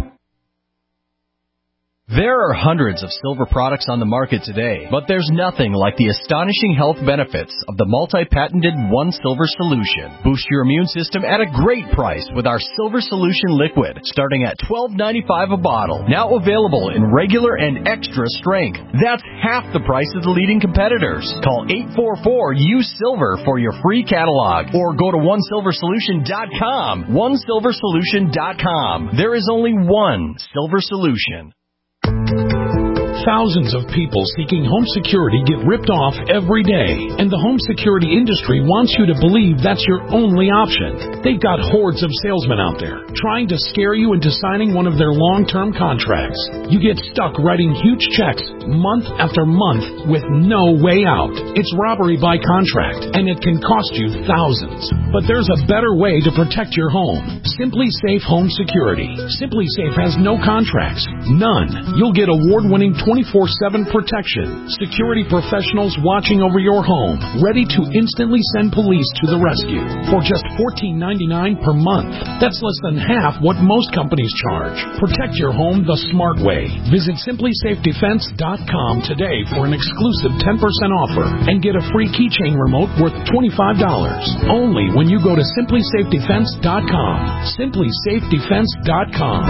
There are hundreds of silver products on the market today, but there's nothing like the astonishing health benefits of the multi-patented One Silver Solution. Boost your immune system at a great price with our Silver Solution Liquid, starting at twelve ninety-five a bottle. Now available in regular and extra strength. That's half the price of the leading competitors. Call eight four four, U S I L V E R for your free catalog, or go to one silver solution dot com. one silver solution dot com. There is only one Silver Solution. Thousands of people seeking home security get ripped off every day, and the home security industry wants you to believe that's your only option. They've got hordes of salesmen out there trying to scare you into signing one of their long-term contracts. You get stuck writing huge checks month after month with no way out. It's robbery by contract, and it can cost you thousands. But there's a better way to protect your home. Simply Safe Home Security. Simply Safe has no contracts. None. You'll get award-winning twenty-four seven protection. Security professionals watching over your home, ready to instantly send police to the rescue for just fourteen ninety-nine per month. That's less than half what most companies charge. Protect your home the smart way. Visit simply safe defense dot com today for an exclusive ten percent offer and get a free keychain remote worth twenty-five dollars. Only when you go to simply safe defense dot com. simply safe defense dot com.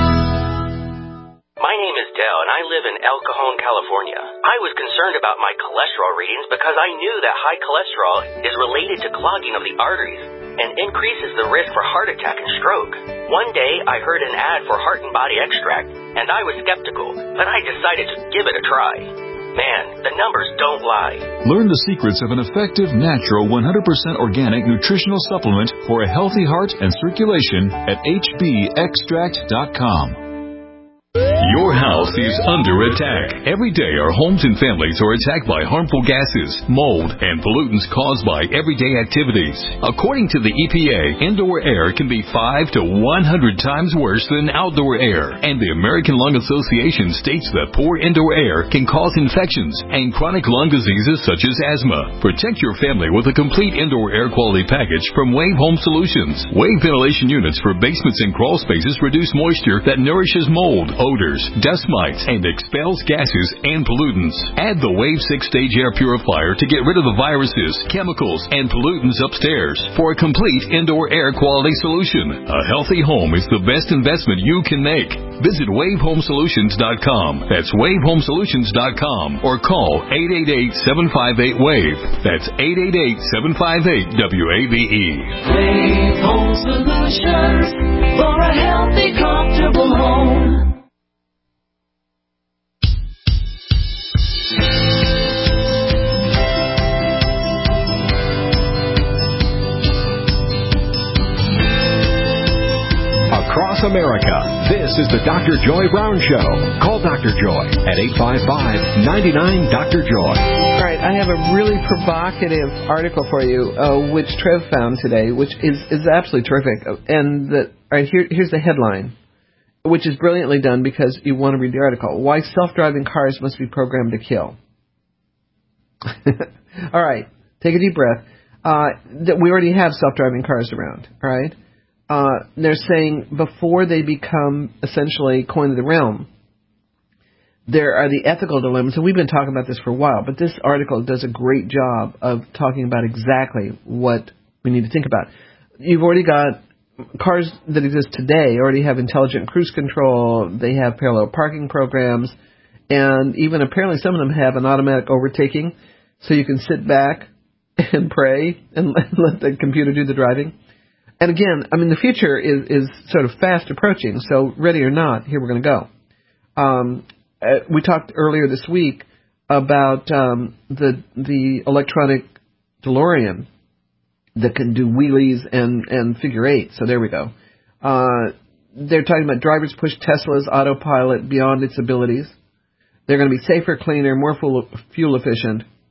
My name is Dale, and I live in El Cajon, California. I was concerned about my cholesterol readings because I knew that high cholesterol is related to clogging of the arteries and increases the risk for heart attack and stroke. One day, I heard an ad for Heart and Body Extract, and I was skeptical, but I decided to give it a try. Man, the numbers don't lie. Learn the secrets of an effective, natural, one hundred percent organic nutritional supplement for a healthy heart and circulation at H B extract dot com. Your house is under attack. Every day our homes and families are attacked by harmful gases, mold, and pollutants caused by everyday activities. According to the E P A, indoor air can be five to one hundred times worse than outdoor air. And the American Lung Association states that poor indoor air can cause infections and chronic lung diseases such as asthma. Protect your family with a complete indoor air quality package from Wave Home Solutions. Wave ventilation units for basements and crawl spaces reduce moisture that nourishes mold, odors, dust mites, and expels gases and pollutants. Add the Wave six Stage Air Purifier to get rid of the viruses, chemicals, and pollutants upstairs for a complete indoor air quality solution. A healthy home is the best investment you can make. Visit wave home solutions dot com. That's wave home solutions dot com or call eight eight eight, seven five eight, WAVE. That's eight eight eight, seven five eight, W A V E. Wave Home Solutions for a healthy, comfortable home. Across America, this is the Doctor Joy Brown Show. Call Doctor Joy at eight five five, nine nine, Doctor Joy. All right, I have a really provocative article for you, uh, which Trev found today, which is, is absolutely terrific. And the, all right, here, here's the headline, which is brilliantly done because you want to read the article. Why self-driving cars must be programmed to kill. All right, take a deep breath. Uh, that we already have self-driving cars around, all right? Uh, they're saying before they become essentially coin of the realm, there are the ethical dilemmas, and we've been talking about this for a while, but this article does a great job of talking about exactly what we need to think about. You've already got cars that exist today, already have intelligent cruise control, they have parallel parking programs, and even apparently some of them have an automatic overtaking, so you can sit back and pray and let the computer do the driving. And again, I mean, the future is, is sort of fast approaching, so ready or not, here we're going to go. Um, uh, we talked earlier this week about um, the the electronic DeLorean that can do wheelies and, and figure eight, so there we go. Uh, they're talking about drivers push Tesla's autopilot beyond its abilities. They're going to be safer, cleaner, more fuel efficient.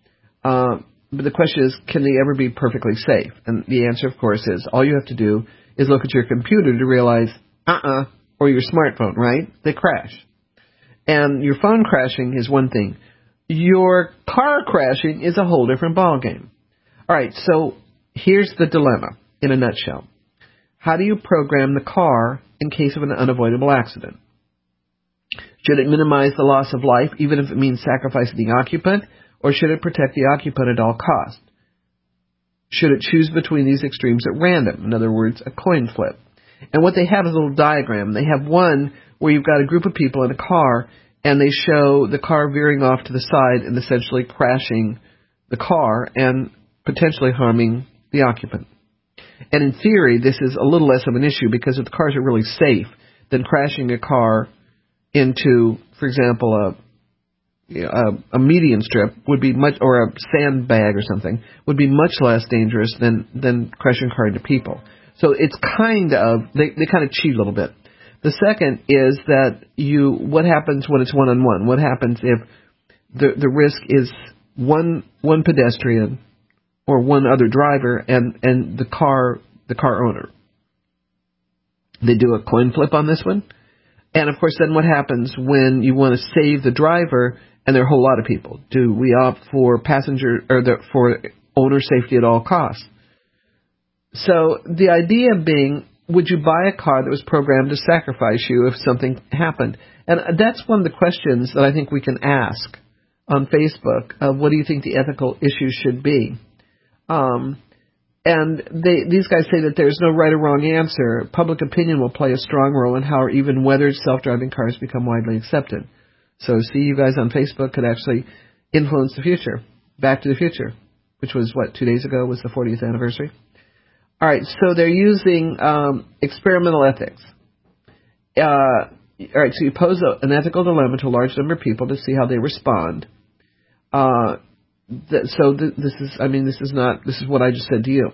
Uh, but the question is, can they ever be perfectly safe? And the answer, of course, is all you have to do is look at your computer to realize, uh-uh, or your smartphone, right? They crash. And your phone crashing is one thing. Your car crashing is a whole different ballgame. All right, so here's the dilemma in a nutshell. How do you program the car in case of an unavoidable accident? Should it minimize the loss of life, even if it means sacrificing the occupant, or should it protect the occupant at all costs? Should it choose between these extremes at random? In other words, a coin flip. And what they have is a little diagram. They have one where you've got a group of people in a car, and they show the car veering off to the side and essentially crashing the car and potentially harming the occupant. And in theory, this is a little less of an issue because if the cars are really safe, then crashing a car into, for example, a, a, a median strip would be much, or a sandbag or something, would be much less dangerous than, than crashing a car into people. So it's kind of, they, they kind of cheat a little bit. The second is that you, what happens when it's one-on-one? What happens if the the risk is one one pedestrian or one other driver and, and the car the car owner? They do a coin flip on this one. And, of course, then what happens when you want to save the driver and there are a whole lot of people? Do we opt for passenger or the, for owner safety at all costs? So the idea being, would you buy a car that was programmed to sacrifice you if something happened? And that's one of the questions that I think we can ask on Facebook. Uh, what do you think the ethical issue should be? Um, and they, these guys say that there's no right or wrong answer. Public opinion will play a strong role in how or even whether self-driving cars become widely accepted. So see, you guys on Facebook could actually influence the future. Back to the Future, which was, what, two days ago was the fortieth anniversary. All right, so they're using um, experimental ethics. Uh, all right, so you pose a, an ethical dilemma to a large number of people to see how they respond. Uh, th- so th- this is, I mean, this is not, this is what I just said to you.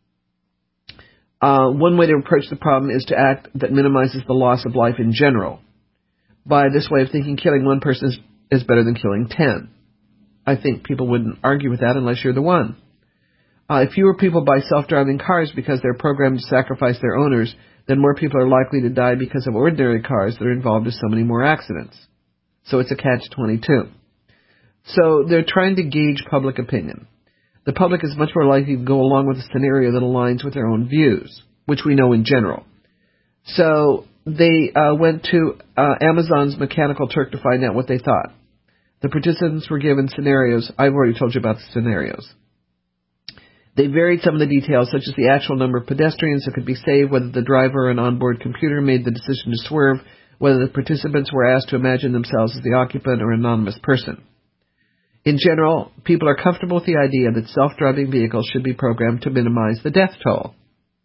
Uh, one way to approach the problem is to act that minimizes the loss of life in general. By this way of thinking, killing one person is, is better than killing ten. I think people wouldn't argue with that unless you're the one. Uh, if fewer people buy self-driving cars because they're programmed to sacrifice their owners, then more people are likely to die because of ordinary cars that are involved in so many more accidents. So it's a catch twenty-two. So they're trying to gauge public opinion. The public is much more likely to go along with a scenario that aligns with their own views, which we know in general. So they uh, went to uh, Amazon's Mechanical Turk to find out what they thought. The participants were given scenarios. I've already told you about the scenarios. They varied some of the details, such as the actual number of pedestrians that could be saved, whether the driver or an onboard computer made the decision to swerve, whether the participants were asked to imagine themselves as the occupant or an anonymous person. In general, people are comfortable with the idea that self-driving vehicles should be programmed to minimize the death toll.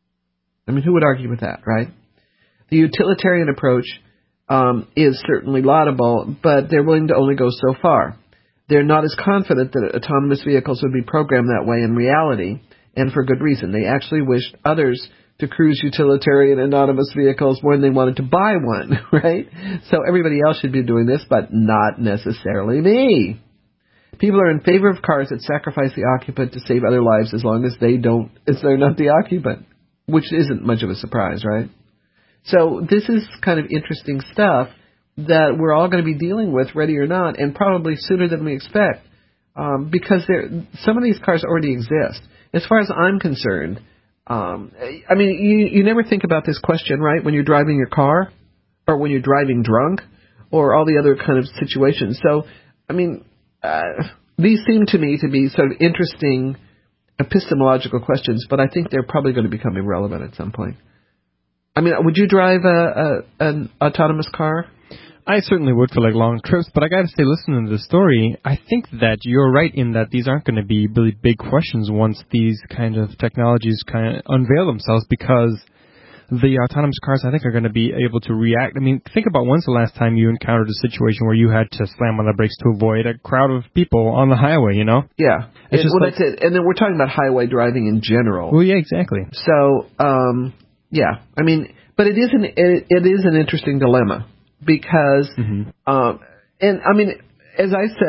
I mean, who would argue with that, right? The utilitarian approach um, is certainly laudable, but they're willing to only go so far. They're not as confident that autonomous vehicles would be programmed that way in reality, and for good reason. They actually wished others to cruise utilitarian autonomous vehicles more than they wanted to buy one, right? So everybody else should be doing this, but not necessarily me. People are in favor of cars that sacrifice the occupant to save other lives as long as they don't, as they're not the occupant, which isn't much of a surprise, right? So this is kind of interesting stuff that we're all going to be dealing with, ready or not, and probably sooner than we expect, um, because there, some of these cars already exist. As far as I'm concerned, um, I mean, you, you never think about this question, right, when you're driving your car or when you're driving drunk or all the other kind of situations. So, I mean, uh, these seem to me to be sort of interesting epistemological questions, but I think they're probably going to become irrelevant at some point. I mean, would you drive a, a, an autonomous car? I certainly would for like long trips, but I got to say, listening to the story, I think that you're right in that these aren't going to be really big questions once these kind of technologies kind of unveil themselves, because the autonomous cars, I think, are going to be able to react. I mean, think about when's the last time you encountered a situation where you had to slam on the brakes to avoid a crowd of people on the highway, you know? Yeah. It's and, just well, like, that's it. And then we're talking about highway driving in general. Well, yeah, exactly. So, um, yeah. I mean, but it is an, it, it is an interesting dilemma. Because, mm-hmm. um, and I mean, as I said,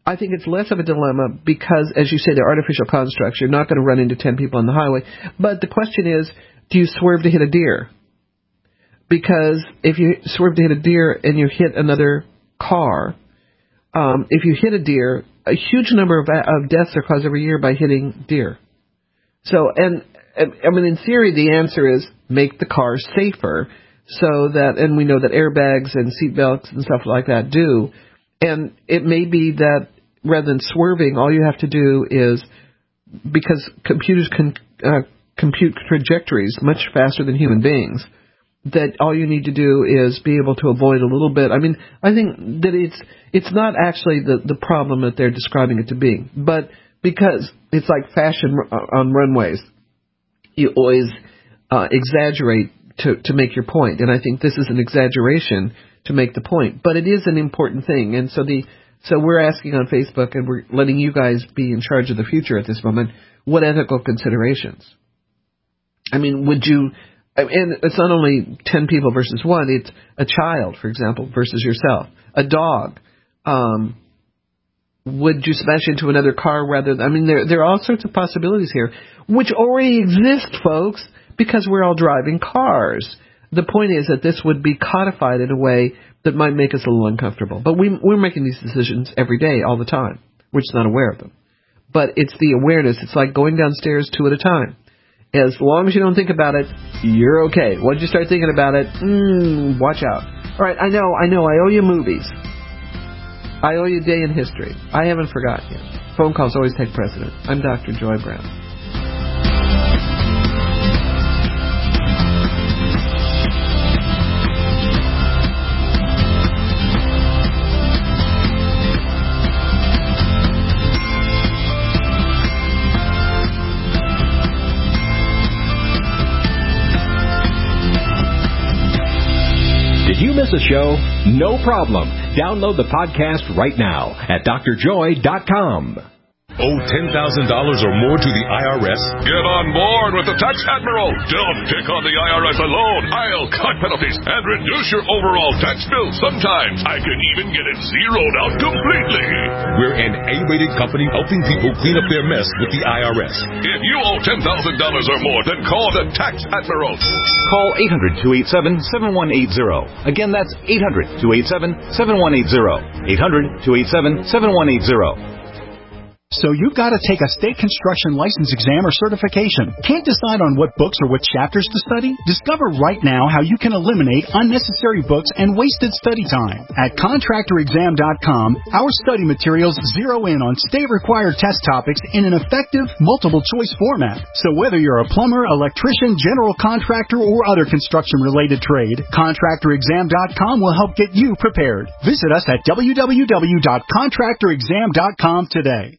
I think it's less of a dilemma because, as you say, they're artificial constructs. You're not going to run into ten people on the highway. But the question is, do you swerve to hit a deer? Because if you swerve to hit a deer and you hit another car, um, if you hit a deer, a huge number of, of deaths are caused every year by hitting deer. So, and, and I mean, in theory, the answer is make the car safer so that, and we know that airbags and seatbelts and stuff like that do. And it may be that rather than swerving, all you have to do is, because computers can uh, compute trajectories much faster than human beings, that all you need to do is be able to avoid a little bit. I mean, I think that it's it's not actually the, the problem that they're describing it to be, but because it's like fashion on runways, you always uh, exaggerate to, to make your point. And I think this is an exaggeration to make the point, but it is an important thing. And so the so we're asking on Facebook, and we're letting you guys be in charge of the future at this moment, what ethical considerations? I mean, would you, and it's not only ten people versus one, it's a child, for example, versus yourself, a dog. Um, would you smash into another car rather than, I mean, there, there are all sorts of possibilities here, which already exist, folks, because we're all driving cars. The point is that this would be codified in a way that might make us a little uncomfortable. But we, we're making these decisions every day, all the time. We're just not aware of them. But it's the awareness. It's like going downstairs two at a time. As long as you don't think about it, you're okay. Once you start thinking about it, mm, watch out. All right, I know, I know, I owe you movies. I owe you a day in history. I haven't forgotten yet. Phone calls always take precedent. I'm Doctor Joy Brown. Did you miss a show? No problem. Download the podcast right now at d r joy dot com. Owe ten thousand dollars or more to the I R S? Get on board with the Tax Admiral. Don't take on the I R S alone. I'll cut penalties and reduce your overall tax bill. Sometimes I can even get it zeroed out completely. We're an A-rated company helping people clean up their mess with the I R S. If you owe ten thousand dollars or more, then call the Tax Admiral. Call eight hundred, two eight seven, seven one eight zero. Again, that's eight hundred, two eight seven, seven one eight zero. eight hundred, two eight seven, seven one eight zero. So you've got to take a state construction license exam or certification. Can't decide on what books or what chapters to study? Discover right now how you can eliminate unnecessary books and wasted study time. At contractor exam dot com, our study materials zero in on state-required test topics in an effective, multiple-choice format. So whether you're a plumber, electrician, general contractor, or other construction-related trade, contractor exam dot com will help get you prepared. Visit us at w w w dot contractor exam dot com today.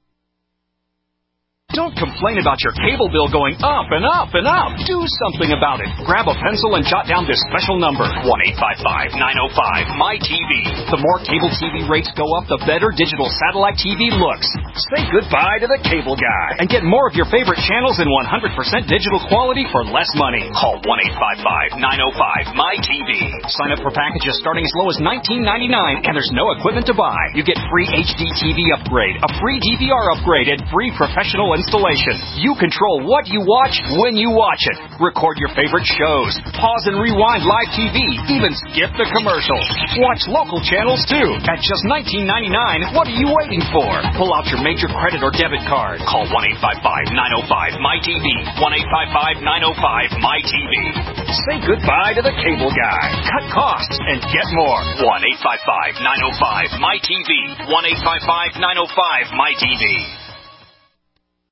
Don't complain about your cable bill going up and up and up. Do something about it. Grab a pencil and jot down this special number, one eight five five, nine oh five, M Y T V. The more cable T V rates go up, the better digital satellite T V looks. Say goodbye to the cable guy and get more of your favorite channels in one hundred percent digital quality for less money. Call one eight five five, nine oh five, M Y T V. Sign up for packages starting as low as nineteen ninety-nine, and there's no equipment to buy. You get free H D T V upgrade, a free D V R upgrade, and free professional installation. You control what you watch when you watch it. Record your favorite shows. Pause and rewind live T V. Even skip the commercials. Watch local channels too. At just nineteen ninety-nine, what are you waiting for? Pull out your major credit or debit card. Call one eight five five, nine oh five, M Y T V. one eight five five, nine oh five, M Y T V. Say goodbye to the cable guy. Cut costs and get more. one eight five five, nine oh five, M Y T V. one eight five five, nine oh five, M Y T V.